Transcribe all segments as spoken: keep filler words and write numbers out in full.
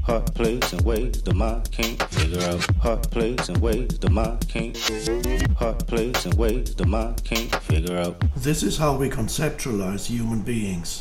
Hot place and ways the mind can't figure out. Hot place and ways the mind can't. Hot place and ways the mind can't figure out. This is how we conceptualize human beings.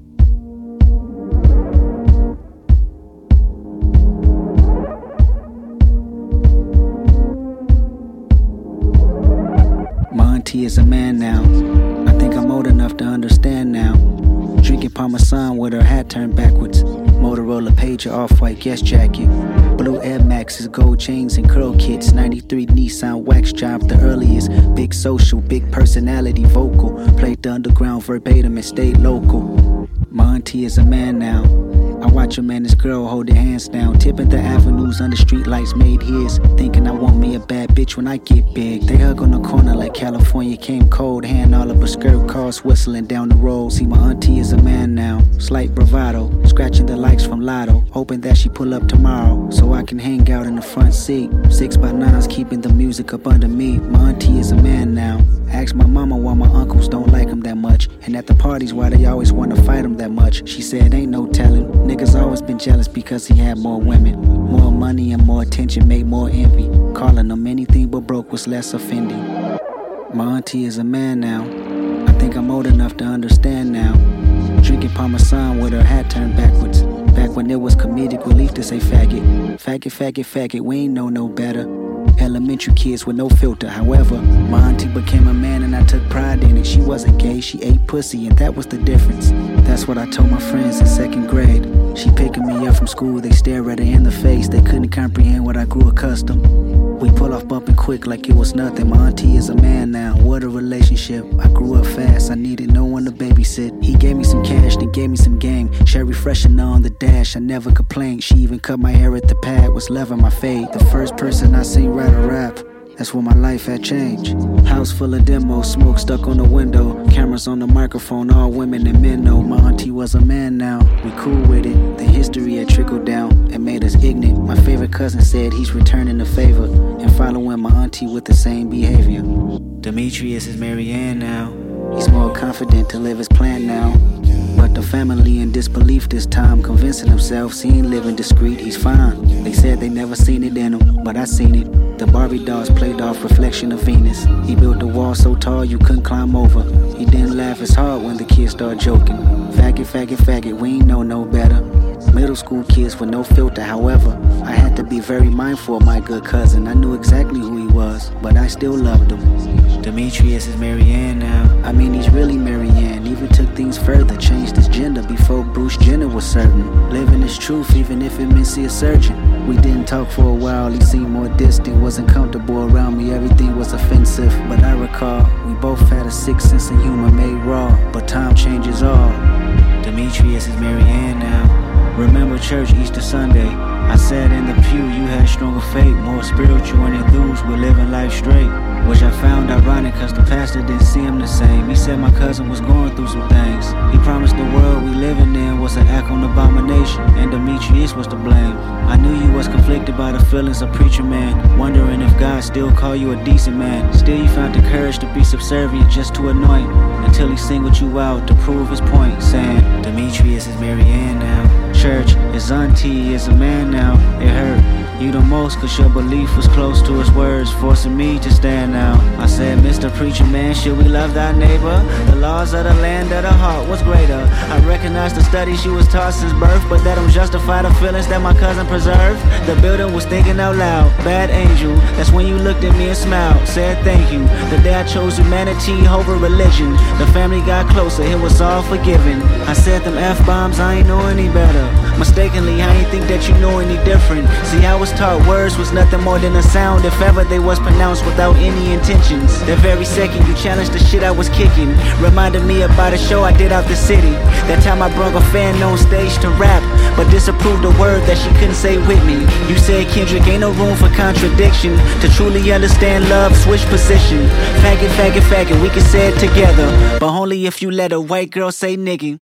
My auntie is a man now. I think I'm old enough to understand now. Drinking Parmesan with her hat turned backwards. Motorola Pager, off-white guest jacket. Blue Air Maxes, gold chains and curl kits. ninety-three Nissan wax job, the earliest. Big social, big personality, vocal. Played the underground verbatim and stayed local. My auntie is a man now. I watch him and his girl hold their hands down. Tipping the avenues under streetlights made his. Thinking I want me a bad bitch when I get big. They hug on the corner like California came cold. Hand all of her skirt cars whistling down the road. See, my auntie is a man now. Slight bravado, scratching the likes from Lotto. Hoping that she pull up tomorrow so I can hang out in the front seat. Six by nines keeping the music up under me. My auntie is a man now. Ask my mama why my uncles don't like him that much. And at the parties why they always wanna fight him that much. She said ain't no telling. Niggas always been jealous because he had more women. More money and more attention made more envy. Calling him anything but broke was less offending. My auntie is a man now. I think I'm old enough to understand now. Drinking Parmesan with her hat turned backwards. Back when it was comedic relief to say faggot. Faggot, faggot, faggot, we ain't know no better. Elementary kids with no filter. However, my auntie became a man and I took pride in it. She wasn't gay, she ate pussy and that was the difference. That's what I told my friends in second grade. She picking me up from school, they stare at her in the face. They couldn't comprehend what I grew accustomed. We pull off bumping quick like it was nothing. My auntie is a man now, what a relationship. I grew up fast, I needed no one to babysit. He gave me some cash, then gave me some game. Cherry freshener on the dash, I never complained. She even cut my hair at the pad, was loving my fade. The first person I seen write a rap, that's when my life had changed. House full of demos, smoke stuck on the window. Cameras on the microphone, all women and men know. My auntie was a man now, we cool with it. The history had trickled down and made us ignorant. My favorite cousin said he's returning the favor and following my auntie with the same behavior. Demetrius is Marianne now. He's more confident to live his plan now. But the family in disbelief this time, convincing themselves he ain't living discreet, he's fine. They said they never seen it in him, but I seen it. The Barbie dolls played off reflection of Venus. He built a wall so tall you couldn't climb over. He didn't laugh as hard when the kids started joking. Faggot, faggot, faggot, we ain't know no better. Middle school kids with no filter, however, I had to be very mindful of my good cousin. I knew exactly who he was, but I still loved him. Demetrius is Marianne now. I mean, he's really Marianne. Even took things further, changed his gender before Bruce Jenner was certain. Living his truth, even if it meant see a surgeon. We didn't talk for a while, he seemed more distant. Wasn't comfortable around me, everything was offensive. But I recall, we both had a sick sense of humor made raw. But time changes all. Demetrius is Marianne now. Remember church Easter Sunday. I sat in the pew, you had stronger faith, more spiritual and enthused with living life straight. Which I found ironic cause the pastor didn't see him the same. He said my cousin was going through some things. He promised the world we living in was an act on abomination, and Demetrius was to blame. I knew you was conflicted by the feelings of preacher man, wondering if God still call you a decent man. Still you found the courage to be subservient just to annoy him, until he singled you out to prove his point, saying Demetrius is Marianne now. Church, his auntie is a man now. It hurt you the most cause your belief was close to his words, forcing me to stand out. I said, Mister Preacher Man, should we love thy neighbor? The laws of the land of the heart was greater. I recognize the studies she was taught since birth, but that don't justify the feelings that my cousin preserved. The building was thinking out loud, bad angel. That's when you looked at me and smiled, said thank you. The day I chose humanity over religion, the family got closer, it was all forgiven. I said them F-bombs, I ain't know any better. Mistakenly, I ain't think that you know any different. See, I was taught words was nothing more than a sound, if ever they was pronounced without any intentions. That very second you challenged the shit I was kicking, reminded me about a show I did out the city. That time I brought a fan on stage to rap, but disapproved a word that she couldn't say with me. You said, Kendrick, ain't no room for contradiction. To truly understand love, switch position. Faggot, faggot, faggot, we can say it together, but only if you let a white girl say nigga.